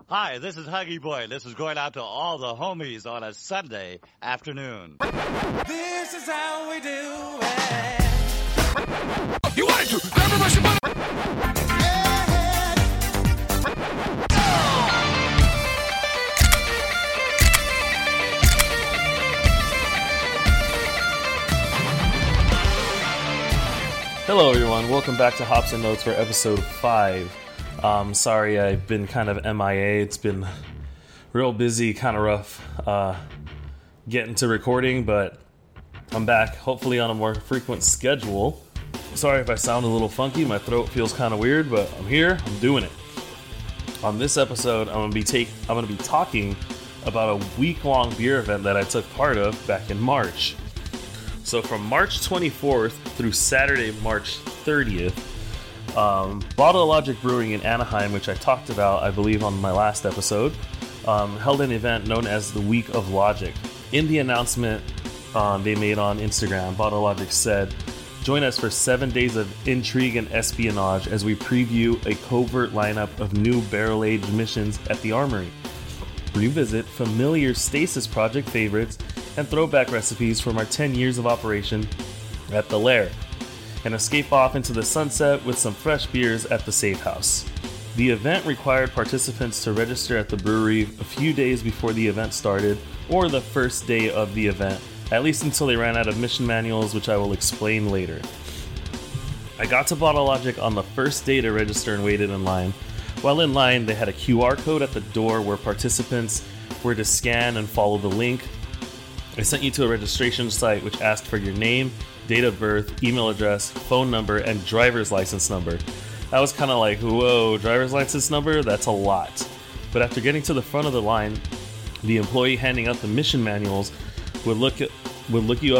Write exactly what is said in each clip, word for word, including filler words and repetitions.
Hi, this is Huggy Boy. This is going out to all the homies on a Sunday afternoon. This is how we do it. You wanted to! Grab a rush of money! Hello everyone, welcome back to Hops and Notes for episode five. Um, sorry I've been kind of M I A, it's been real busy, kind of rough uh, getting to recording, but I'm back, hopefully on a more frequent schedule. Sorry if I sound a little funky, my throat feels kind of weird, but I'm here, I'm doing it. On this episode, I'm going to be take, I'm going to be talking about a week-long beer event that I took part of back in March. So from March twenty-fourth through Saturday, March thirtieth, um, Bottle Logic Brewing in Anaheim, which I talked about, I believe, on my last episode, um, held an event known as the Week of Logic. In the announcement um, they made on Instagram, Bottle Logic said, "Join us for seven days of intrigue and espionage as we preview a covert lineup of new barrel-aged missions at the Armory. Revisit familiar Stasis Project favorites and throwback recipes from our ten years of operation at the Lair, and escape off into the sunset with some fresh beers at the Safe House." The event required participants to register at the brewery a few days before the event started, or the first day of the event, at least until they ran out of mission manuals, which I will explain later. I got to Bottle Logic on the first day to register and waited in line. While in line, they had a Q R code at the door where participants were to scan and follow the link. They sent you to a registration site which asked for your name, date of birth, email address, phone number, and driver's license number. I was kind of like, whoa, driver's license number? That's a lot. But after getting to the front of the line, the employee handing out the mission manuals would look at, would look you up.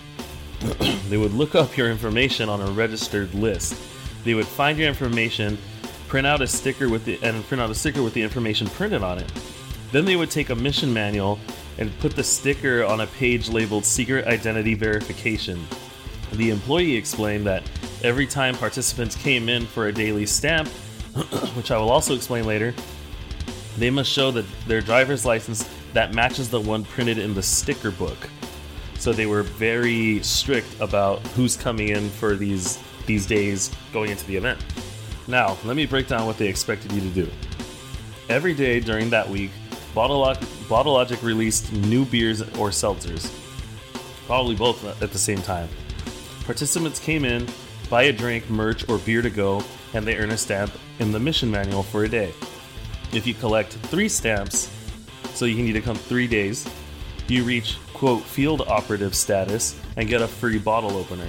They would look up your information on a registered list. They would find your information, print out a sticker with the and print out a sticker with the information printed on it. Then they would take a mission manual and put the sticker on a page labeled Secret Identity Verification. The employee explained that every time participants came in for a daily stamp, which I will also explain later, they must show that their driver's license that matches the one printed in the sticker book. So they were very strict about who's coming in for these these days going into the event. Now, let me break down what they expected you to do. Every day during that week, Bottle Logic, Bottle Logic released new beers or seltzers, probably both at the same time. Participants came in, buy a drink, merch, or beer to go, and they earn a stamp in the mission manual for a day. If you collect three stamps, so you need to come three days, you reach, quote, field operative status and get a free bottle opener.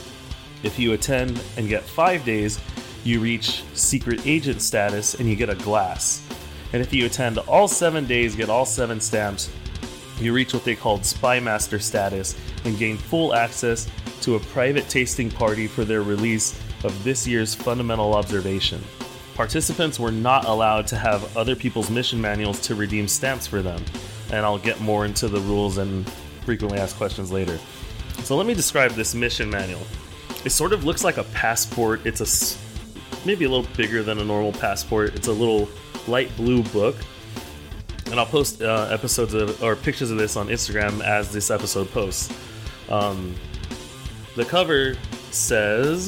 If you attend and get five days, you reach secret agent status and you get a glass. And if you attend all seven days, get all seven stamps, you reach what they called Spy Master status and gain full access to a private tasting party for their release of this year's Fundamental Observation. Participants were not allowed to have other people's mission manuals to redeem stamps for them, and I'll get more into the rules and frequently asked questions later. So let me describe this mission manual. It sort of looks like a passport. It's a maybe a little bigger than a normal passport. It's a little light blue book, and I'll post uh, episodes of or pictures of this on Instagram as this episode posts. Um, the cover says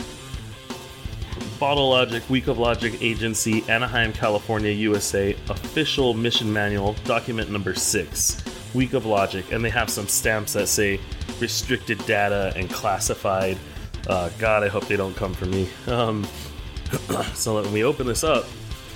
Bottle Logic, Week of Logic Agency, Anaheim, California, U S A, official mission manual, document number six, Week of Logic, and they have some stamps that say restricted data and classified. Uh, God, I hope they don't come for me. Um, so let me open this up.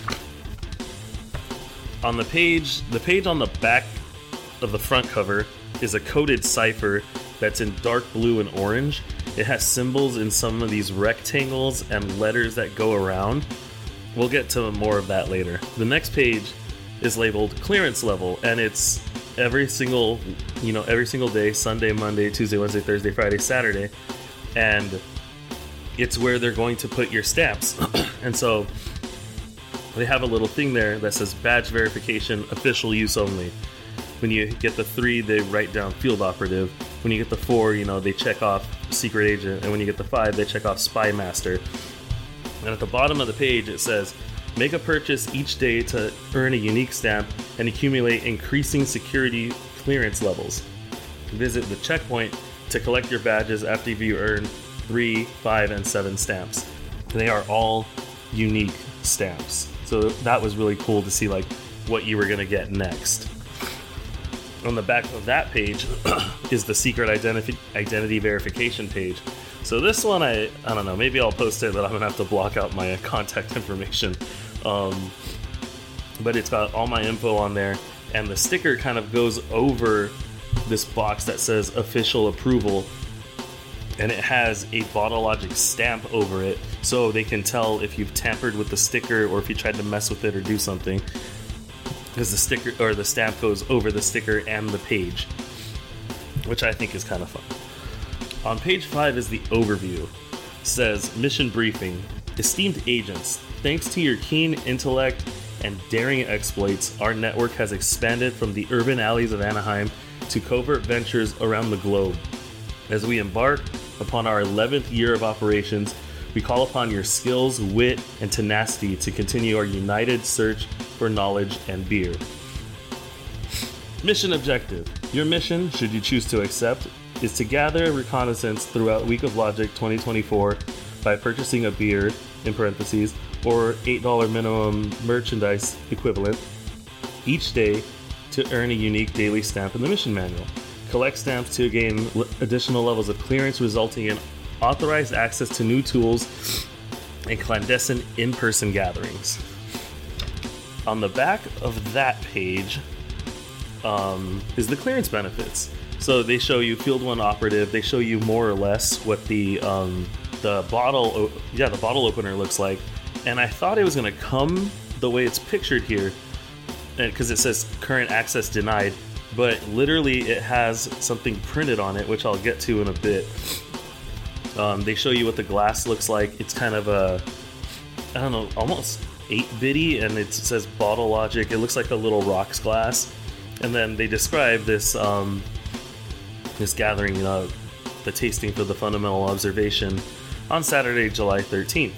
On the page, the page on the back of the front cover is a coded cipher that's in dark blue and orange. It has symbols in some of these rectangles and letters that go around. We'll get to more of that later. The next page is labeled clearance level, and it's every single, you know, every single day, Sunday, Monday, Tuesday, Wednesday, Thursday, Friday, Saturday, and it's where they're going to put your stamps. And so they have a little thing there that says badge verification, official use only. When you get the three, they write down field operative. When you get the four, you know, they check off secret agent. And when you get the five, they check off spy master. And at the bottom of the page, it says Make a purchase each day to earn a unique stamp and accumulate increasing security clearance levels. Visit the checkpoint to collect your badges after you earn three, five, and seven stamps. They are all unique stamps. So that was really cool to see like what you were going to get next. On the back of that page is the secret identity identity verification page. So this one, I I don't know, maybe I'll post it, but I'm gonna have to block out my contact information. Um, but it's got all my info on there, and the sticker kind of goes over this box that says official approval, and it has a BottleLogic stamp over it, so they can tell if you've tampered with the sticker or if you tried to mess with it or do something. Because the sticker or the stamp goes over the sticker and the page, which I think is kind of fun. On page five is the overview. It says, mission briefing. Esteemed agents, thanks to your keen intellect and daring exploits, our network has expanded from the urban alleys of Anaheim to covert ventures around the globe. As we embark upon our eleventh year of operations, we call upon your skills, wit, and tenacity to continue our united search for knowledge and beer. Mission objective. Your mission, should you choose to accept, is to gather reconnaissance throughout Week of Logic twenty twenty-four by purchasing a beer, in parentheses, or eight dollars minimum merchandise equivalent, each day to earn a unique daily stamp in the mission manual. Collect stamps to gain additional levels of clearance, resulting in authorized access to new tools and clandestine in-person gatherings. On the back of that page um, is the clearance benefits. So they show you Field One Operative. They show you more or less what the um, the bottle, yeah, the bottle opener looks like. And I thought it was going to come the way it's pictured here, because it says current access denied. But literally, it has something printed on it, which I'll get to in a bit. Um, they show you what the glass looks like. It's kind of a, I don't know, almost eight-bitty, and it says BottleLogic. It looks like a little rocks glass. And then they describe this um, this gathering, uh, the tasting for the fundamental observation, on Saturday, July thirteenth.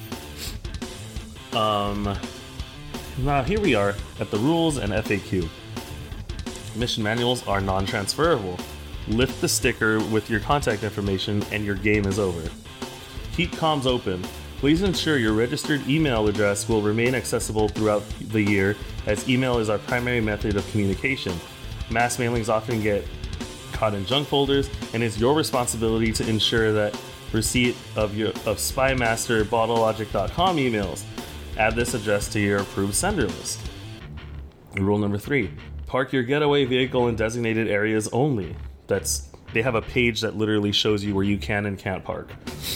Um, now here we are at the rules and F A Q. Mission manuals are non-transferable. Lift the sticker with your contact information and your game is over. Keep comms open. Please ensure your registered email address will remain accessible throughout the year, as email is our primary method of communication. Mass mailings often get caught in junk folders, and it's your responsibility to ensure that receipt of your of spymaster bottlelogic dot com emails. Add this address to your approved sender list. Rule number three. Park your getaway vehicle in designated areas only. That's they have a page that literally shows you where you can and can't park.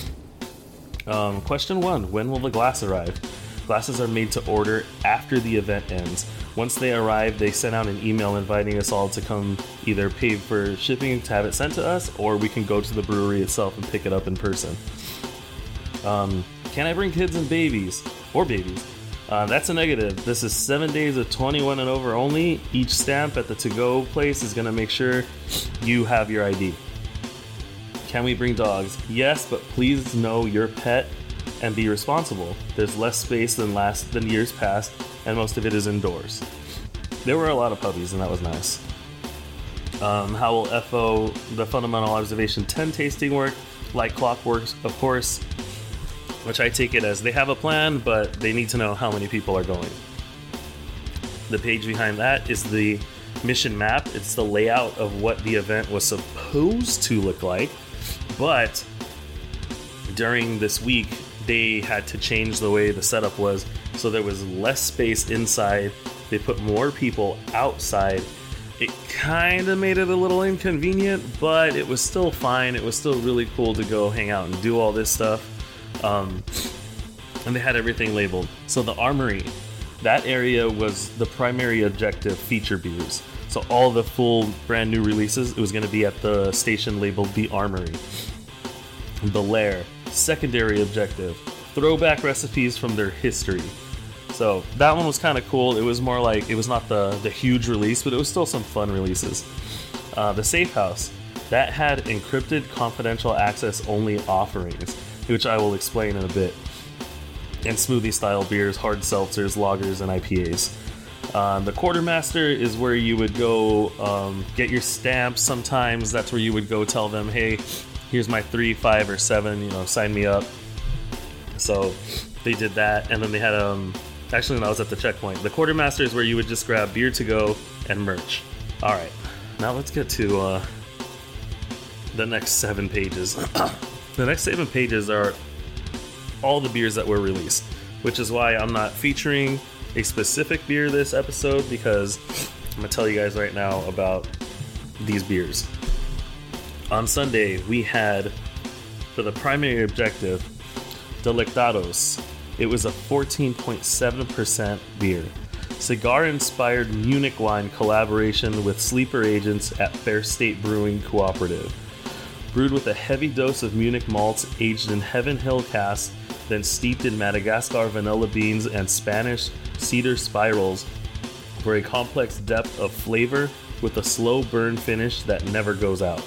Um, question one, when will the glass arrive? Glasses are made to order after the event ends. Once they arrive, they send out an email inviting us all to come either pay for shipping to have it sent to us, or we can go to the brewery itself and pick it up in person. Um, can I bring kids and babies? Or babies? Uh, that's a negative. This is seven days of twenty-one and over only. Each stamp at the to-go place is going to make sure you have your I D. Can we bring dogs? Yes, but please know your pet and be responsible. There's less space than last than years past, and most of it is indoors. There were a lot of puppies, and that was nice. Um, how will F O, the Fundamental Observation ten tasting work? Like clockwork, of course, which I take it as they have a plan, but they need to know how many people are going. The page behind that is the mission map. It's the layout of what the event was supposed to look like, but during this week, they had to change the way the setup was, so there was less space inside. They put more people outside. It kind of made it a little inconvenient, but it was still fine. It was still really cool to go hang out and do all this stuff. Um, and they had everything labeled. So the Armory, that area was the primary objective, feature beers. So all the full brand new releases, it was going to be at the station labeled the Armory. The Lair, secondary objective, throwback recipes from their history. So that one was kind of cool. It was more like, it was not the, the huge release, but it was still some fun releases. Uh, the Safe House, that had encrypted confidential access only offerings, which I will explain in a bit. and smoothie style beers, hard seltzers, lagers, and I P As. Uh, the Quartermaster is where you would go um, get your stamps. Sometimes that's where you would go tell them, hey, here's my three, five, or seven, you know, sign me up. So they did that, and then they had, um, actually when I was at the checkpoint, the Quartermaster is where you would just grab beer to go and merch. All right, now let's get to uh, the next seven pages. The next seven pages are all the beers that were released, which is why I'm not featuring a specific beer this episode, because I'm gonna tell you guys right now about these beers. On Sunday, we had, for the primary objective, Delectados. It was a fourteen point seven percent beer. Cigar-inspired Munich wine collaboration with Sleeper Agents at Fair State Brewing Cooperative. Brewed with a heavy dose of Munich malts aged in Heaven Hill casks, then steeped in Madagascar vanilla beans and Spanish cedar spirals for a complex depth of flavor with a slow burn finish that never goes out.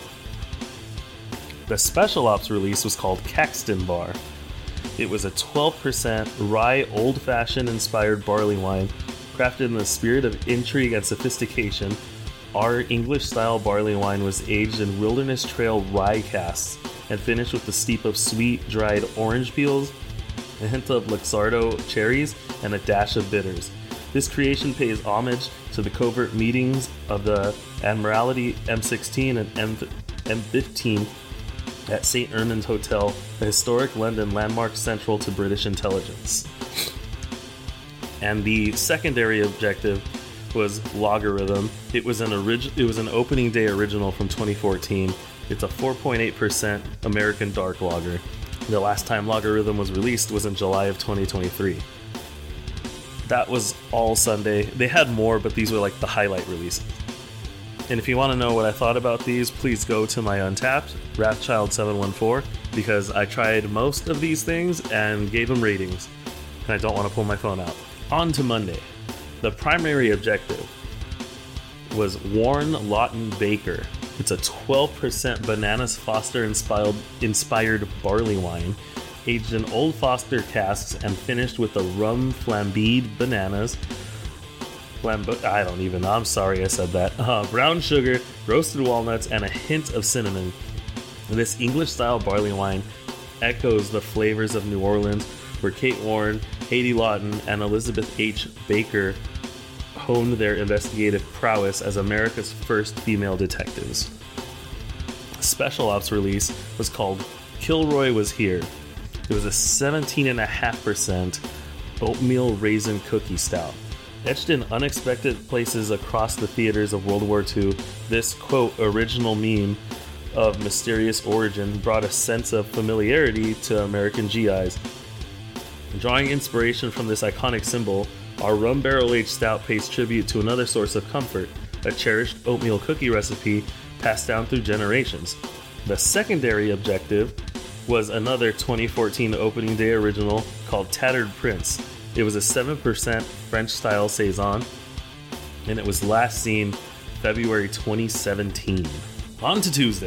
The Special Ops release was called Caxton Bar. It was a twelve percent rye old-fashioned inspired barley wine crafted in the spirit of intrigue and sophistication. Our English-style barley wine was aged in Wilderness Trail rye casks and finished with the steep of sweet, dried orange peels, a hint of Luxardo cherries, and a dash of bitters. This creation pays homage to the covert meetings of the Admiralty M sixteen and M fifteen at Saint Ermines Hotel, a historic London landmark central to British intelligence. And the secondary objective was Logarithm. It was an orig- It was an opening day original from twenty fourteen. It's a four point eight percent American dark lager. The last time Logarithm was released was in July of twenty twenty-three. That was all Sunday. They had more, but these were like the highlight releases. And if you want to know what I thought about these, please go to my Untapped, Wrathchild seven one four, because I tried most of these things and gave them ratings, and I don't want to pull my phone out. On to Monday. The primary objective was Warren Lawton Baker. It's a twelve percent Bananas Foster inspired, inspired barley wine, aged in Old Foster casks and finished with the rum flambéed bananas. Flambe- I don't even know. I'm sorry I said that. Uh, brown sugar, roasted walnuts, and a hint of cinnamon. This English-style barley wine echoes the flavors of New Orleans, where Kate Warren, Haiti Lawton, and Elizabeth H. Baker honed their investigative prowess as America's first female detectives. Special Ops release was called Kilroy Was Here. It was a seventeen point five percent oatmeal raisin cookie stout. Etched in unexpected places across the theaters of World War Two, this, quote, original meme of mysterious origin brought a sense of familiarity to American G Is. Drawing inspiration from this iconic symbol, our rum barrel-aged stout pays tribute to another source of comfort, a cherished oatmeal cookie recipe passed down through generations. The secondary objective was another twenty fourteen opening day original called Tattered Prince. It was a seven percent French-style saison, and it was last seen February twenty seventeen. On to Tuesday.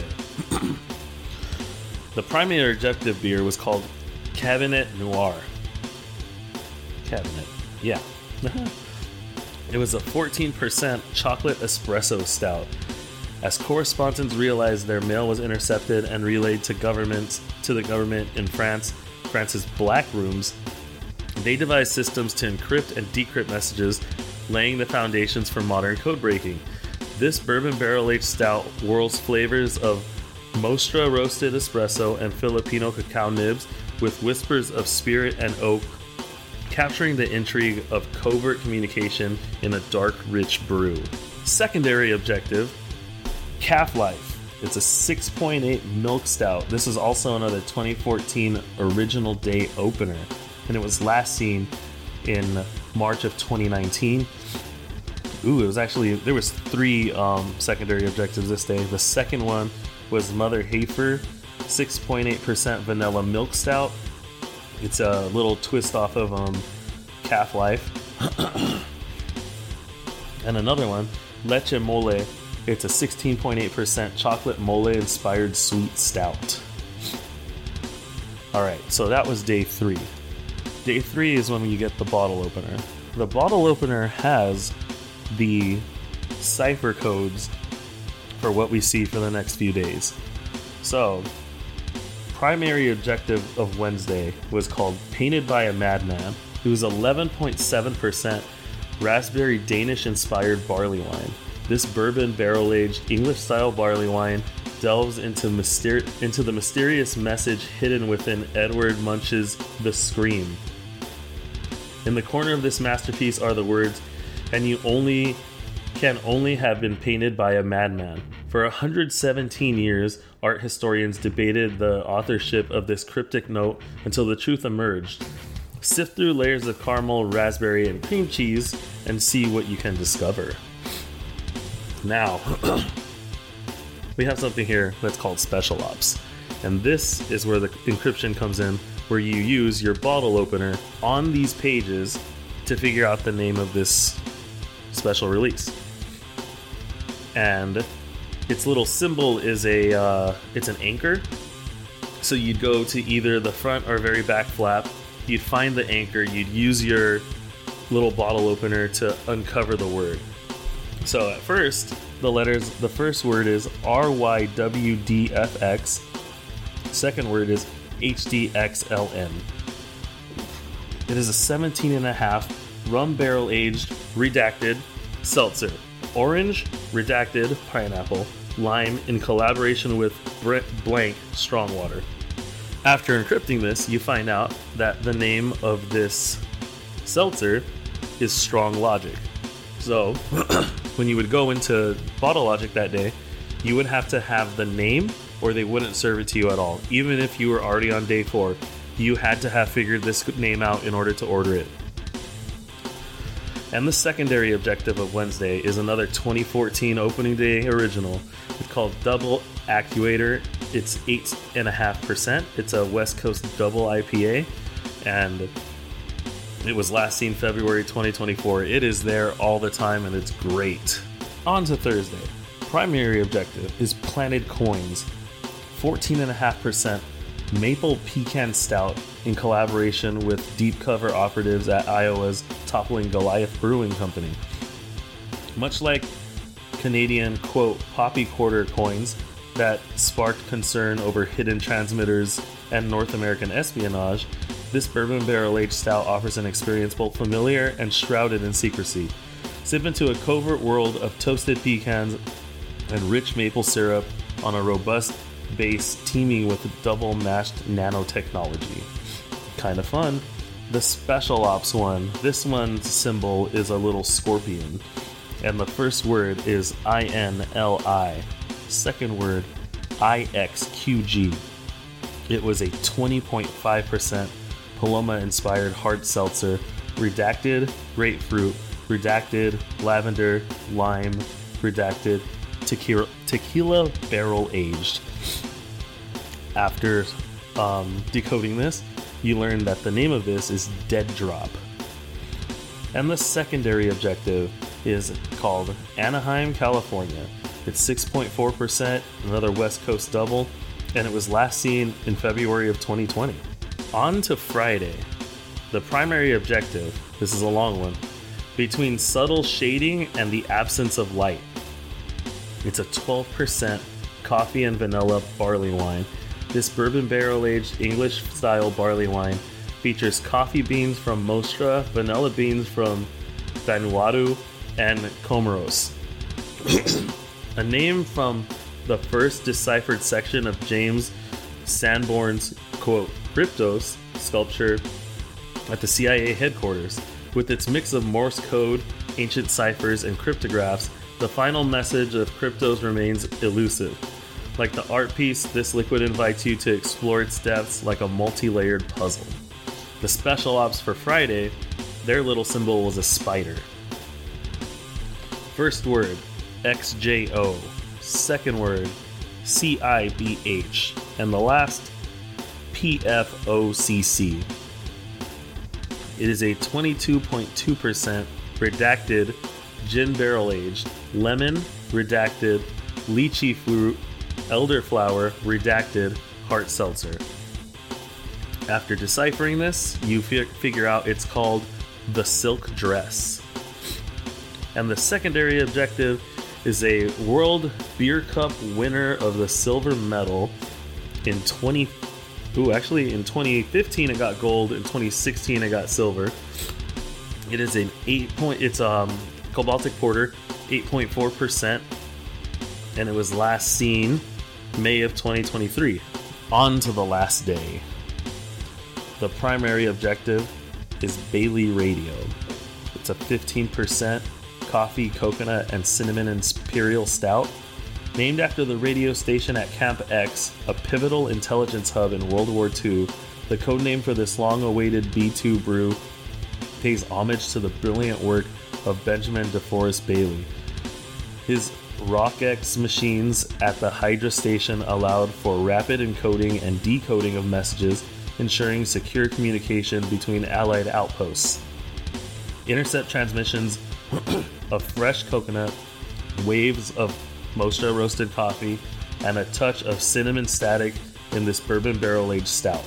The primary objective beer was called Cabinet Noir. Cabinet, yeah. It was a fourteen percent chocolate espresso stout. As correspondents realized their mail was intercepted and relayed to government to the government in France, France's black rooms, they devised systems to encrypt and decrypt messages, laying the foundations for modern code breaking. This bourbon barrel-aged stout whirls flavors of Mostra roasted espresso and Filipino cacao nibs with whispers of spirit and oak, capturing the intrigue of covert communication in a dark, rich brew. Secondary objective, Calf Life. It's a six point eight milk stout. This is also another twenty fourteen original day opener, and it was last seen in March of twenty nineteen. Ooh, it was actually, there was three um, secondary objectives this day. The second one was Mother Hafer, six point eight percent vanilla milk stout. It's a little twist off of um, Calf Life. And another one, Leche Mole. It's a sixteen point eight percent chocolate mole inspired sweet stout. Alright, so that was day three. Day three is when you get the bottle opener. The bottle opener has the cipher codes for what we see for the next few days. So, primary objective of Wednesday was called Painted by a Madman. It was eleven point seven percent raspberry Danish-inspired barley wine. This bourbon barrel-aged English-style barley wine delves into, myster- into the mysterious message hidden within Edward Munch's The Scream. In the corner of this masterpiece are the words, "And you only can only have been painted by a madman." For one hundred seventeen years, art historians debated the authorship of this cryptic note until the truth emerged. Sift through layers of caramel, raspberry, and cream cheese and see what you can discover. Now, we have something here that's called Special Ops. And this is where the encryption comes in, where you use your bottle opener on these pages to figure out the name of this special release. And its little symbol is a, uh, it's an anchor. So you'd go to either the front or very back flap, you'd find the anchor, you'd use your little bottle opener to uncover the word. So at first, the letters, the first word is R Y W D F X, second word is H D X L N. It is a seventeen and a half rum barrel aged redacted seltzer. Orange, redacted pineapple, lime in collaboration with Brett Blank strong water. After encrypting this, you find out that the name of this seltzer is Strong Logic. So, when you would go into Bottle Logic that day, you would have to have the name or they wouldn't serve it to you at all. Even if you were already on day four, you had to have figured this name out in order to order it. And the secondary objective of Wednesday is another twenty fourteen opening day original. It's called Double Actuator. It's eight point five percent. It's a West Coast double I P A. And it was last seen February twenty twenty-four. It is there all the time and it's great. On to Thursday. Primary objective is Planted Coins. fourteen point five percent Maple Pecan Stout in collaboration with deep cover operatives at Iowa's Toppling Goliath Brewing Company. Much like Canadian, quote, poppy quarter coins that sparked concern over hidden transmitters and North American espionage, this bourbon barrel-aged stout offers an experience both familiar and shrouded in secrecy. Sip into a covert world of toasted pecans and rich maple syrup on a robust base teeming with double mashed nanotechnology. Kind of fun. The Special Ops one, this one's symbol is a little scorpion, and the first word is I N L I. Second word, I X Q G. It was a twenty point five percent Paloma-inspired hard seltzer, redacted grapefruit, redacted lavender, lime, redacted tequila, tequila barrel aged. After um, decoding this, you learn that the name of this is Dead Drop. And the secondary objective is called Anaheim, California. It's six point four percent, another West Coast double, and it was last seen in February of twenty twenty. On to Friday. The primary objective, this is a long one, between subtle shading and the absence of light. It's a twelve percent coffee and vanilla barley wine. This bourbon barrel-aged English-style barley wine features coffee beans from Mostra, vanilla beans from Vanuatu, and Comoros. A name from the first deciphered section of James Sanborn's, quote, Kryptos sculpture at the C I A headquarters. With its mix of Morse code, ancient ciphers, and cryptographs, the final message of Kryptos remains elusive. Like the art piece, this liquid invites you to explore its depths like a multi-layered puzzle. The Special Ops for Friday, their little symbol was a spider. First word, X J O. Second word, C I B H. And the last, P F O C C. It is a twenty-two point two percent redacted gin barrel aged lemon redacted lychee fruit elderflower redacted hard seltzer. After deciphering this, you fi- figure out it's called the Silk Dress. And the secondary objective is a World Beer Cup winner of the silver medal in twenty. Ooh, actually, in twenty fifteen it got gold. In twenty sixteen it got silver. It is an eight point. It's um Baltic Porter, eight point four percent, and it was last seen May of twenty twenty-three. On to the last day. The primary objective is Bailey Radio. It's a fifteen percent coffee, coconut, and cinnamon imperial stout, named after the radio station at Camp X, a pivotal intelligence hub in World War Two. The codename for this long-awaited B two brew pays homage to the brilliant work of Benjamin DeForest Bailey. His RockX machines at the Hydra station allowed for rapid encoding and decoding of messages, ensuring secure communication between Allied outposts. Intercept transmissions of fresh coconut, waves of Mocha roasted coffee, and a touch of cinnamon static in this bourbon barrel-aged stout.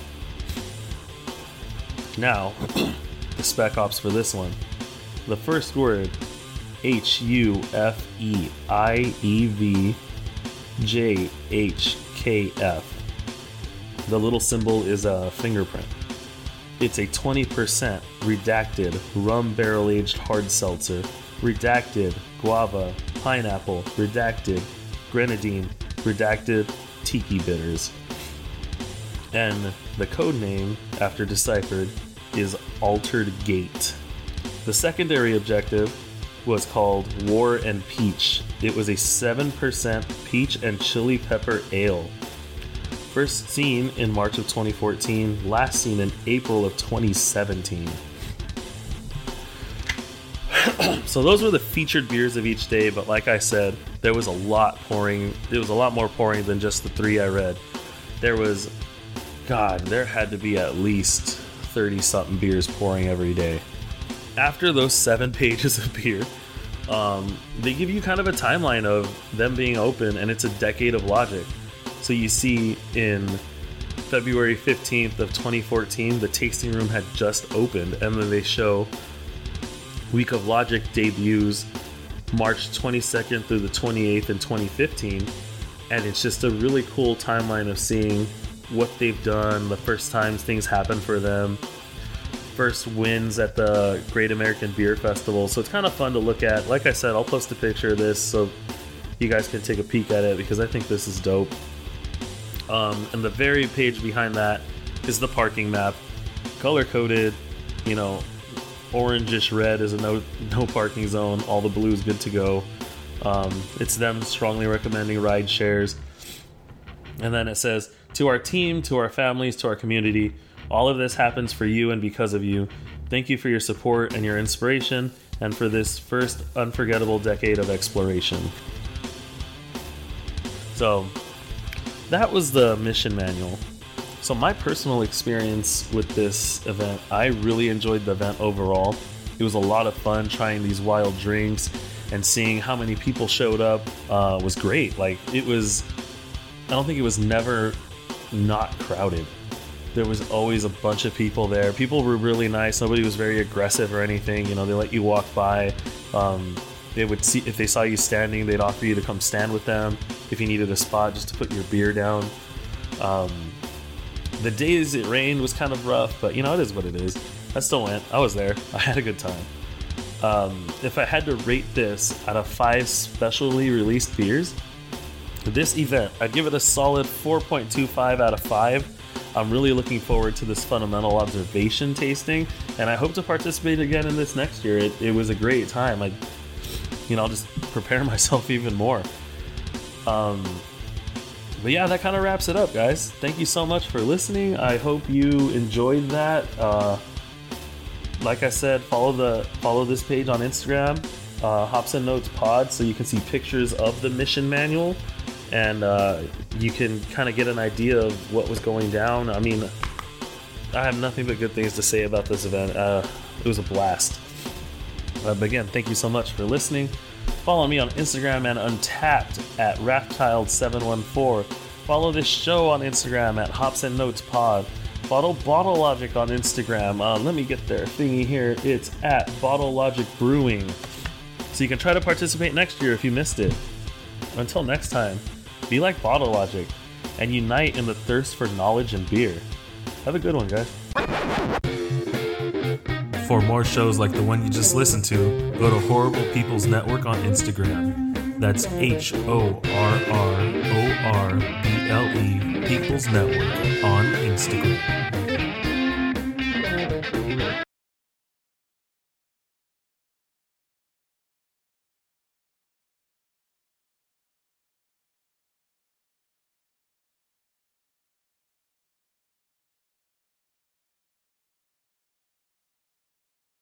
Now, the spec ops for this one. The first word, H U F E I E V J H K F. The little symbol is a fingerprint. It's a twenty percent redacted rum barrel-aged hard seltzer, redacted guava, pineapple, redacted grenadine, redacted tiki bitters. And the code name, after deciphered, is Altered Gate. The secondary objective was called War and Peach. It was a seven percent peach and chili pepper ale. First seen in March of twenty fourteen, last seen in April of twenty seventeen. So those were the featured beers of each day, but like I said, there was a lot pouring. There was a lot more pouring than just the three I read. There was, God, there had to be at least thirty-something beers pouring every day. After those seven pages of beer, um, they give you kind of a timeline of them being open, and it's a decade of Logic. So you see in February fifteenth of twenty fourteen, the tasting room had just opened, and then they show Week of Logic debuts March twenty-second through the twenty-eighth in twenty fifteen, and it's just a really cool timeline of seeing what they've done, the first times things happen for them, first wins at the Great American Beer Festival. So it's kind of fun to look at. Like I said, I'll post a picture of this so you guys can take a peek at it, because I think this is dope. Um, and the very page behind that is the parking map, color-coded, you know, orangish red is a no no parking zone, all the blue is good to go. Um, it's them strongly recommending ride shares. And then it says, to our team, to our families, to our community, all of this happens for you and because of you. Thank you for your support and your inspiration, and for this first unforgettable decade of exploration. So that was the mission manual. So my personal experience with this event, I really enjoyed the event overall. It was a lot of fun trying these wild drinks, and seeing how many people showed up uh, was great. Like, it was, I don't think it was never not crowded. There was always a bunch of people there. People were really nice. Nobody was very aggressive or anything. You know, they let you walk by. Um, they would see, if they saw you standing, they'd offer you to come stand with them if you needed a spot just to put your beer down. Um, the days it rained was kind of rough, but you know, it is what it is. I still went. I was there. I had a good time. Um, if I had to rate this out of five specially released beers, this event, I'd give it a solid four point two five out of five. I'm really looking forward to this fundamental observation tasting, and I hope to participate again in this next year. It, it was a great time. I, you know, I'll just prepare myself even more. Um, but yeah, that kind of wraps it up, guys. Thank you so much for listening. I hope you enjoyed that. Uh, like I said, follow the follow this page on Instagram, uh, Hops and Notes Pod, so you can see pictures of the mission manual. And uh, you can kind of get an idea of what was going down. I mean, I have nothing but good things to say about this event. Uh, it was a blast. Uh, but again, thank you so much for listening. Follow me on Instagram and Untapped at Raftchild seven one four. Follow this show on Instagram at Hops and Notes Pod. Bottle Bottle Logic on Instagram. Uh, let me get their thingy here. It's at Bottle Logic Brewing. So you can try to participate next year if you missed it. Until next time, be like Bottle Logic and unite in the thirst for knowledge and beer. Have a good one, guys. For more shows like the one you just listened to, go to Horrible People's Network on Instagram. That's H O R R O R B L E People's Network on Instagram.